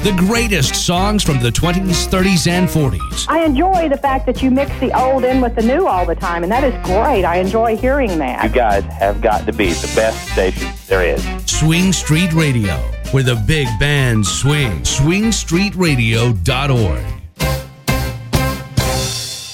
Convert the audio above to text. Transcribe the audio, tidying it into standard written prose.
The greatest songs from the 20s, 30s, and 40s. I enjoy the fact that you mix the old in with the new all the time, and that is great. I enjoy hearing that. You guys have got to be the best station there is. Swing Street Radio, where the big bands swing. SwingStreetRadio.org.